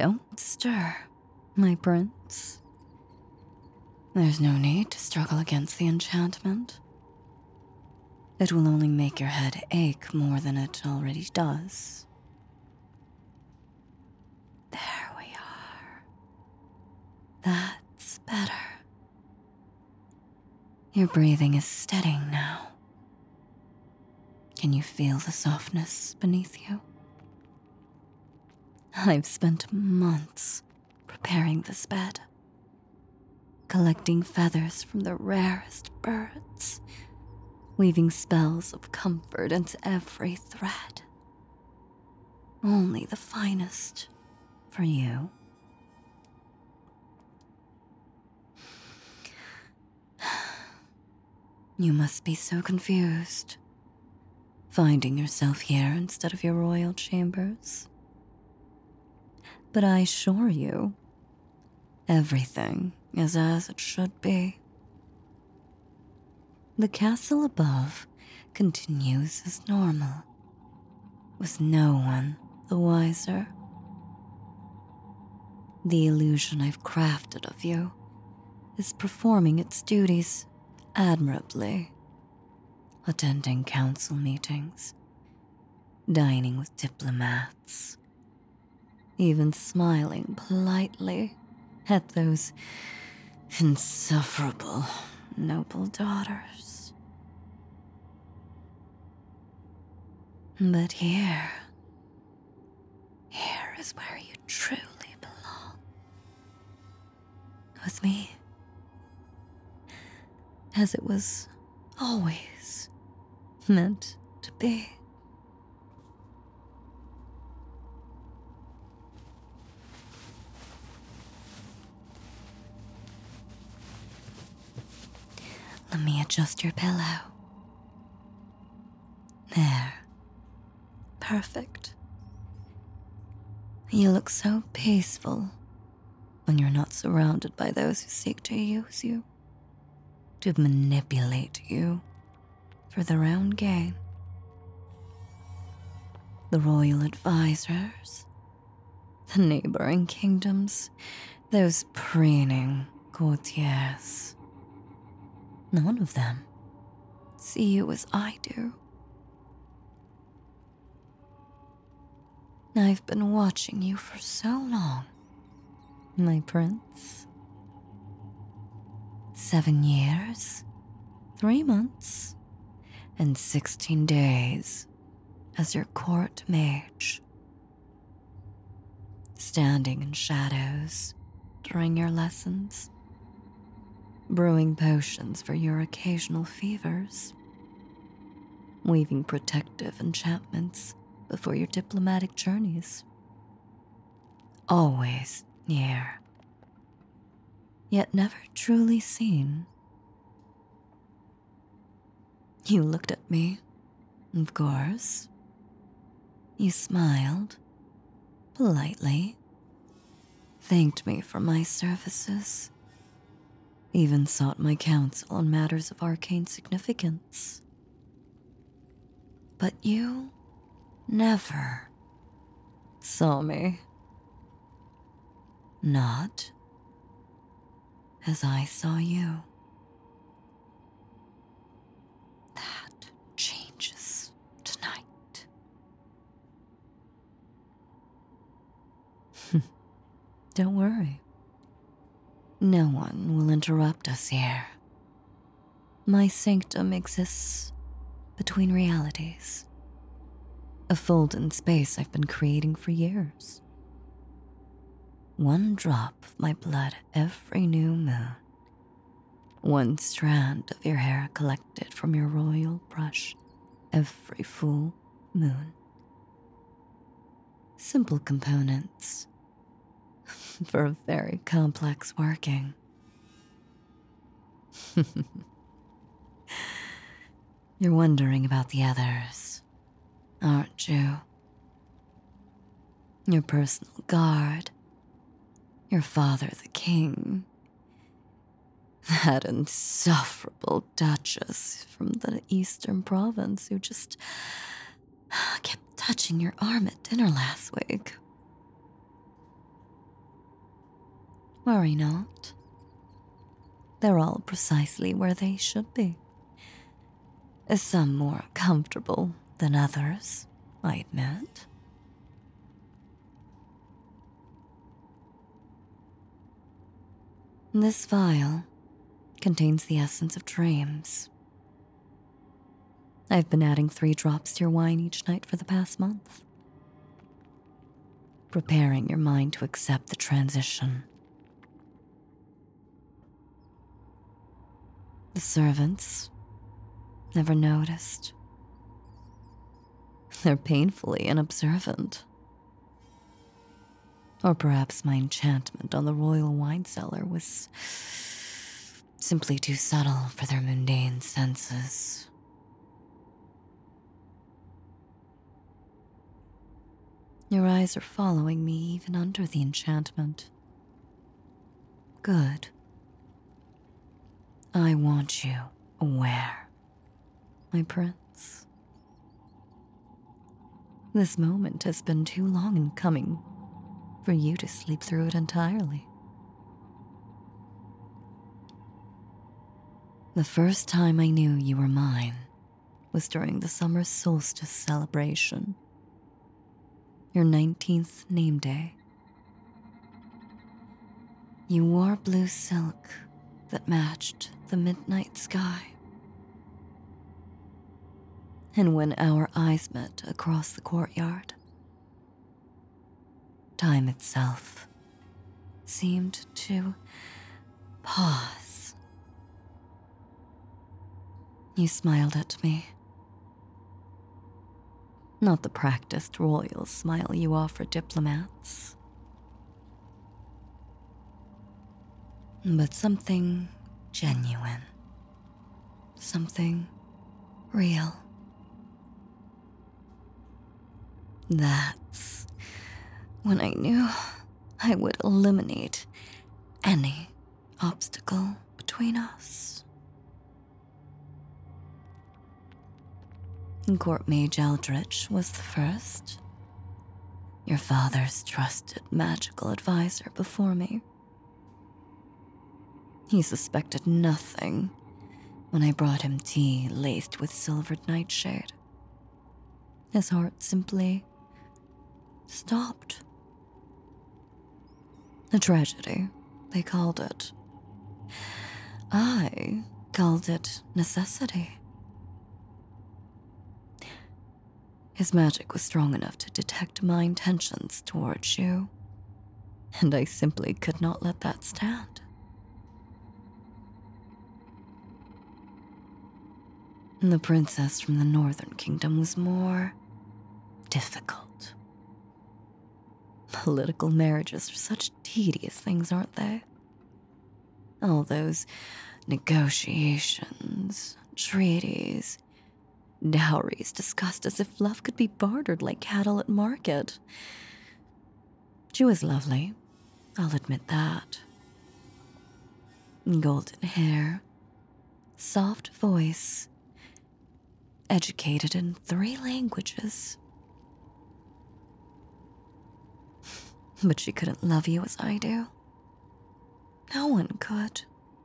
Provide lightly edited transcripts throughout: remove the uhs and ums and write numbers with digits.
Don't stir, my prince. There's no need to struggle against the enchantment. It will only make your head ache more than it already does. There we are. That's better. Your breathing is steadying now. Can you feel the softness beneath you? I've spent months preparing this bed, collecting feathers from the rarest birds, weaving spells of comfort into every thread. Only the finest for you. You must be so confused, finding yourself here instead of your royal chambers. But I assure you, everything is as it should be. The castle above continues as normal, with no one the wiser. The illusion I've crafted of you is performing its duties admirably, attending council meetings, dining with diplomats, even smiling politely at those insufferable noble daughters. But here is where you truly belong. With me. As it was always meant to be. Let me adjust your pillow. There. Perfect. You look so peaceful when you're not surrounded by those who seek to use you, to manipulate you for their own gain. The royal advisors, the neighboring kingdoms, those preening courtiers. None of them see you as I do. I've been watching you for so long, my prince. 7 years, 3 months, and 16 days as your court mage. Standing in shadows during your lessons, brewing potions for your occasional fevers, weaving protective enchantments before your diplomatic journeys. Always near, yet never truly seen. You looked at me, of course. You smiled, politely, thanked me for my services, even sought my counsel on matters of arcane significance. But you never saw me. Not as I saw you. That changes tonight. Don't worry. No one will interrupt us here. My sanctum exists between realities. A fold-in space I've been creating for years. 1 drop of my blood every new moon. 1 strand of your hair collected from your royal brush every full moon. Simple components for a very complex working. You're wondering about the others, aren't you? Your personal guard, your father the king, that insufferable duchess from the eastern province who just kept touching your arm at dinner last week. Worry not. They're all precisely where they should be. Some more comfortable than others, I admit. This vial contains the essence of dreams. I've been adding 3 drops to your wine each night for the past month, preparing your mind to accept the transition. The servants never noticed. They're painfully unobservant. Or perhaps my enchantment on the royal wine cellar was simply too subtle for their mundane senses. Your eyes are following me even under the enchantment. Good. I want you aware, my prince. This moment has been too long in coming for you to sleep through it entirely. The first time I knew you were mine was during the summer solstice celebration, your 19th name day. You wore blue silk that matched the midnight sky. And when our eyes met across the courtyard, time itself seemed to pause. You smiled at me. Not the practiced royal smile you offer diplomats, but something genuine, something real. That's when I knew I would eliminate any obstacle between us. Court Mage Eldritch was the first, your father's trusted magical advisor before me. He suspected nothing when I brought him tea laced with silvered nightshade. His heart simply stopped. A tragedy, they called it. I called it necessity. His magic was strong enough to detect my intentions towards you, and I simply could not let that stand. The princess from the Northern Kingdom was more difficult. Political marriages are such tedious things, aren't they? All those negotiations, treaties, dowries discussed as if love could be bartered like cattle at market. She was lovely, I'll admit that. Golden hair, soft voice, educated in 3 languages. But she couldn't love you as I do. No one could.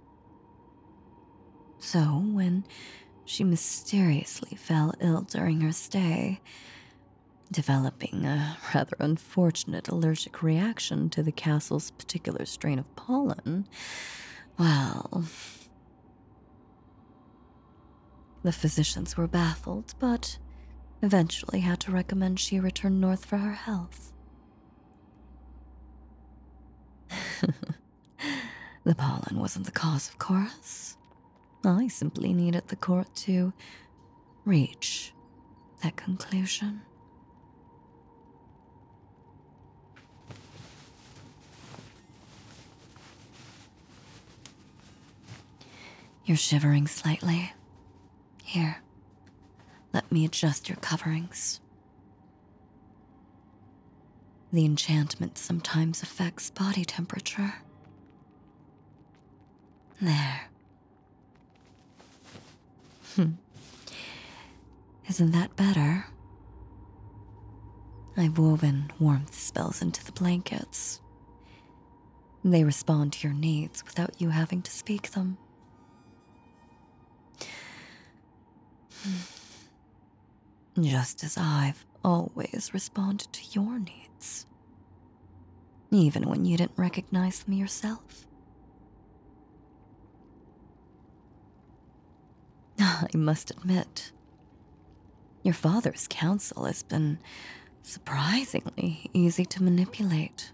So when she mysteriously fell ill during her stay, developing a rather unfortunate allergic reaction to the castle's particular strain of pollen, well, the physicians were baffled, but eventually had to recommend she return north for her health. The pollen wasn't the cause, of course. I simply needed the court to reach that conclusion. You're shivering slightly. Here, let me adjust your coverings. The enchantment sometimes affects body temperature. There. Isn't that better? I've woven warmth spells into the blankets. They respond to your needs without you having to speak them. Just as I've always responded to your needs, even when you didn't recognize them yourself. I must admit, your father's counsel has been surprisingly easy to manipulate.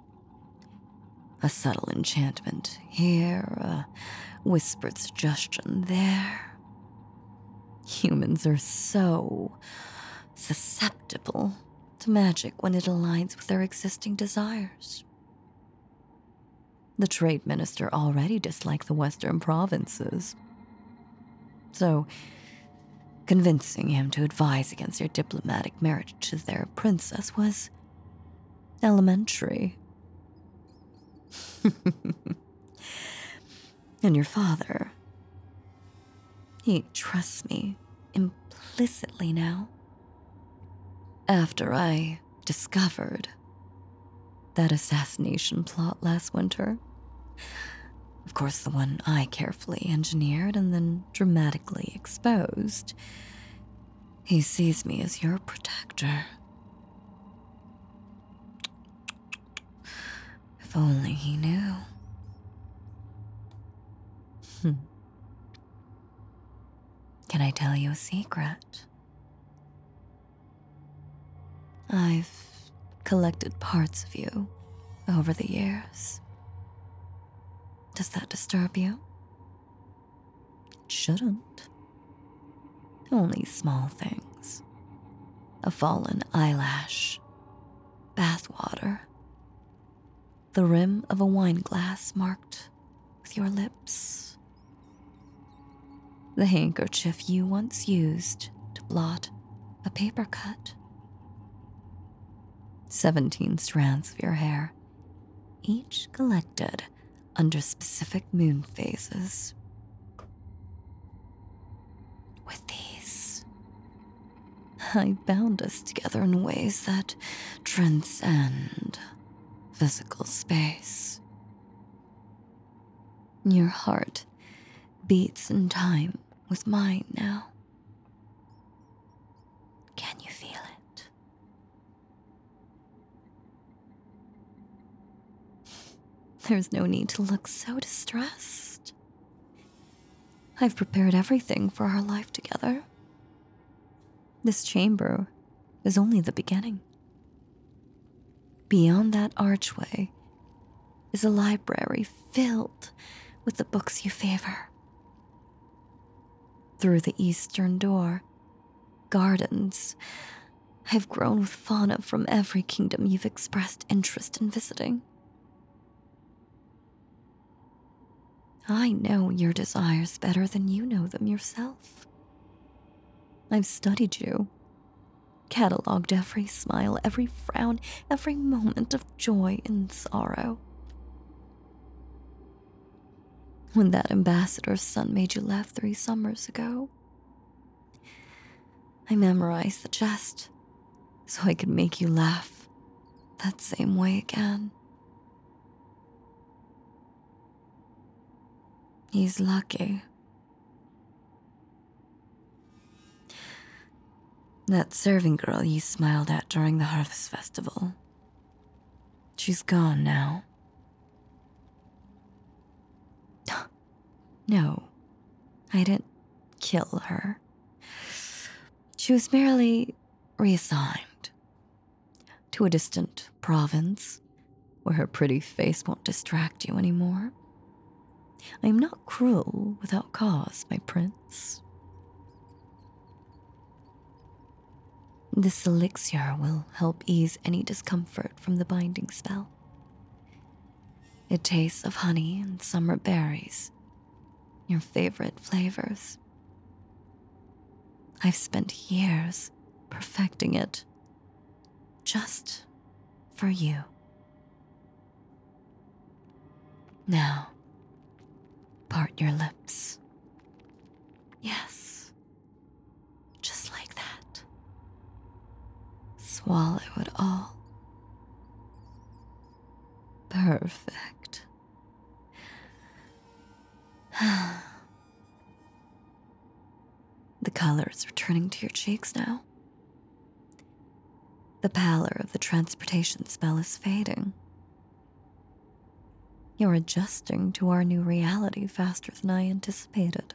A subtle enchantment here, a whispered suggestion there. Humans are so susceptible to magic when it aligns with their existing desires. The trade minister already disliked the Western provinces, so convincing him to advise against your diplomatic marriage to their princess was elementary. And your father, he trusts me implicitly now. After I discovered that assassination plot last winter, of course the one I carefully engineered and then dramatically exposed, he sees me as your protector. If only he knew. Can I tell you a secret? I've collected parts of you over the years. Does that disturb you? It shouldn't. Only small things. A fallen eyelash, bathwater, the rim of a wine glass marked with your lips, the handkerchief you once used to blot a paper cut, 17 strands of your hair, each collected under specific moon phases. With these, I bound us together in ways that transcend physical space. Your heart beats in time with mine now. Can you feel it? There's no need to look so distressed. I've prepared everything for our life together. This chamber is only the beginning. Beyond that archway is a library filled with the books you favor. Through the eastern door, gardens I've grown with fauna from every kingdom you've expressed interest in visiting. I know your desires better than you know them yourself. I've studied you, cataloged every smile, every frown, every moment of joy and sorrow. When that ambassador's son made you laugh 3 summers ago, I memorized the jest so I could make you laugh that same way again. He's lucky. That serving girl you smiled at during the Harvest Festival, she's gone now. No, I didn't kill her. She was merely reassigned to a distant province where her pretty face won't distract you anymore. I am not cruel without cause, my prince. This elixir will help ease any discomfort from the binding spell. It tastes of honey and summer berries, your favorite flavors. I've spent years perfecting it just for you. Now, part your lips. Yes, just like that. Swallow it all. Perfect. The color is returning to your cheeks now. The pallor of the transportation spell is fading. You're adjusting to our new reality faster than I anticipated.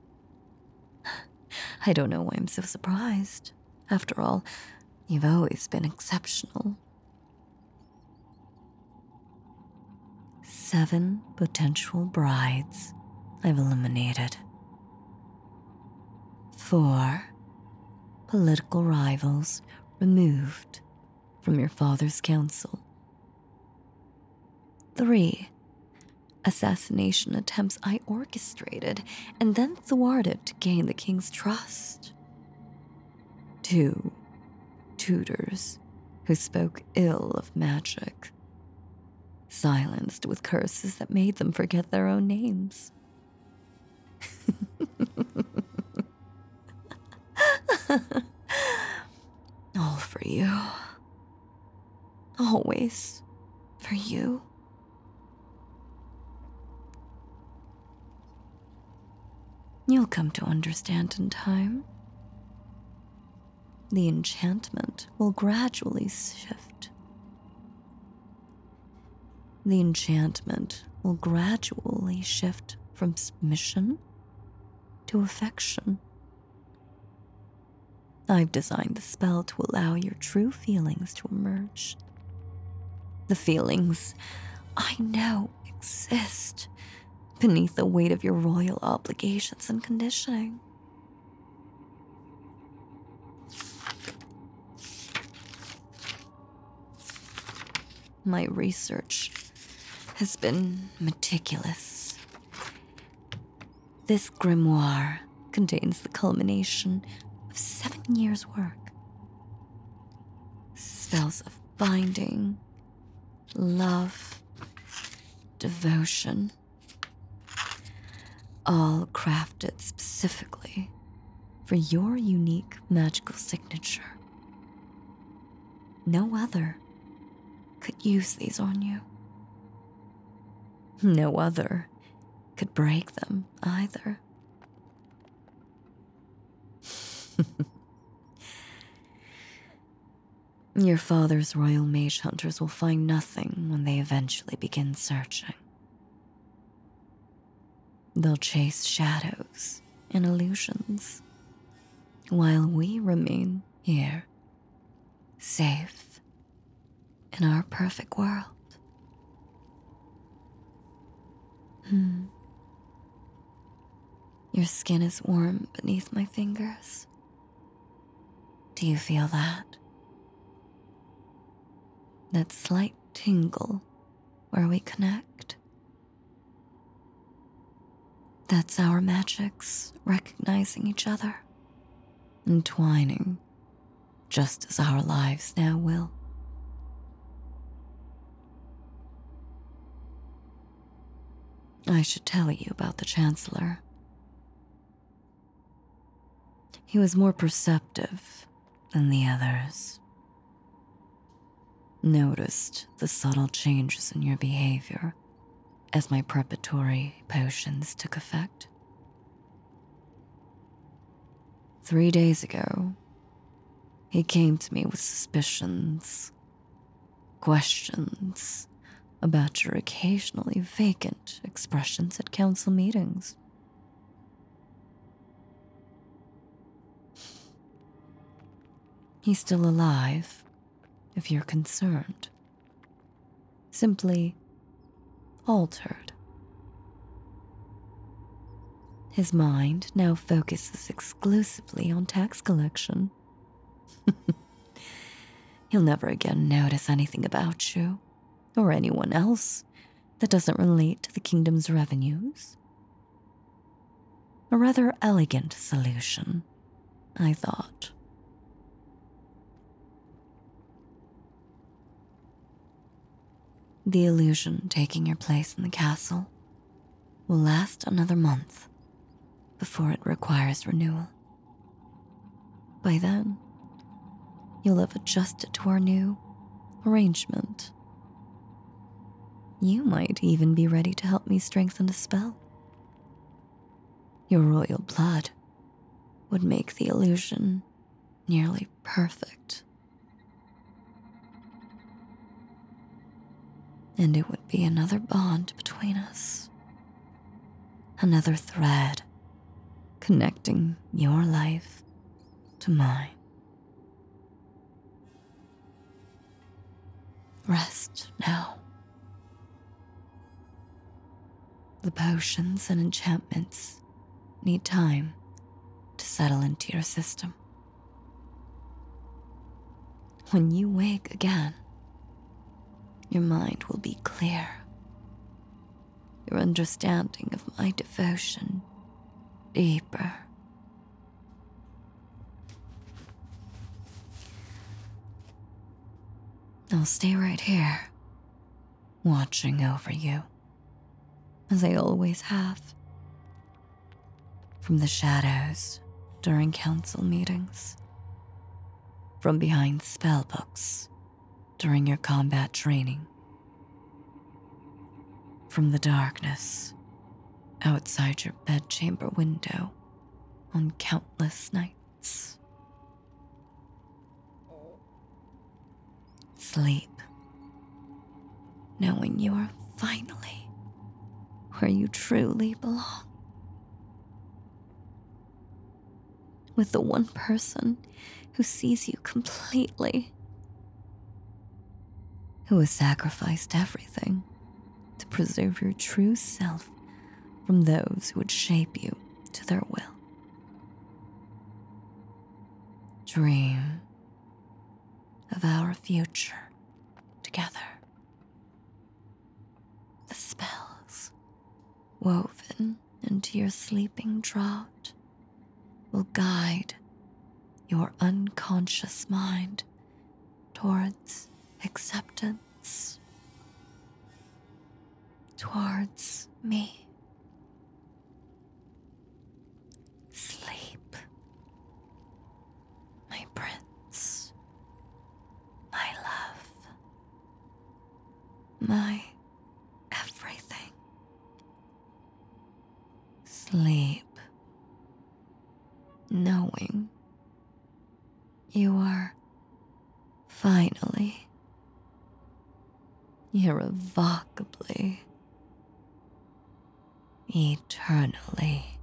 I don't know why I'm so surprised. After all, you've always been exceptional. 7 potential brides I've eliminated. 4 political rivals removed from your father's council. 3 assassination attempts I orchestrated and then thwarted to gain the king's trust. 2 tutors who spoke ill of magic, silenced with curses that made them forget their own names. All for you. Always for you. You'll come to understand in time. The enchantment will gradually shift. The enchantment will gradually shift from submission to affection. I've designed the spell to allow your true feelings to emerge. The feelings I know exist beneath the weight of your royal obligations and conditioning. My research has been meticulous. This grimoire contains the culmination of 7 years' work. Spells of binding, love, devotion, all crafted specifically for your unique magical signature. No other could use these on you. No other could break them either. Your father's royal mage hunters will find nothing when they eventually begin searching. They'll chase shadows and illusions, while we remain here, safe in our perfect world. Your skin is warm beneath my fingers. Do you feel that? That slight tingle where we connect? That's our magics recognizing each other, entwining, just as our lives now will. I should tell you about the Chancellor. He was more perceptive than the others. Noticed the subtle changes in your behavior as my preparatory potions took effect. 3 days ago, he came to me with suspicions, questions about your occasionally vacant expressions at council meetings. He's still alive, if you're concerned. Simply altered. His mind now focuses exclusively on tax collection. He'll never again notice anything about you, or anyone else, that doesn't relate to the kingdom's revenues. A rather elegant solution, I thought. The illusion taking your place in the castle will last another month before it requires renewal. By then, you'll have adjusted to our new arrangement. You might even be ready to help me strengthen the spell. Your royal blood would make the illusion nearly perfect. And it would be another bond between us, another thread connecting your life to mine. Rest now. The potions and enchantments need time to settle into your system. When you wake again, your mind will be clear. Your understanding of my devotion deeper. I'll stay right here, watching over you, as I always have. From the shadows during council meetings, from behind spellbooks during your combat training, from the darkness outside your bedchamber window on countless nights. Sleep, knowing you are finally where you truly belong. With the one person who sees you completely, who has sacrificed everything to preserve your true self from those who would shape you to their will. Dream of our future together. The spells woven into your sleeping draught will guide your unconscious mind towards acceptance, towards me. Sleep, my prince, my love, my everything. Sleep, knowing you are finally, irrevocably, eternally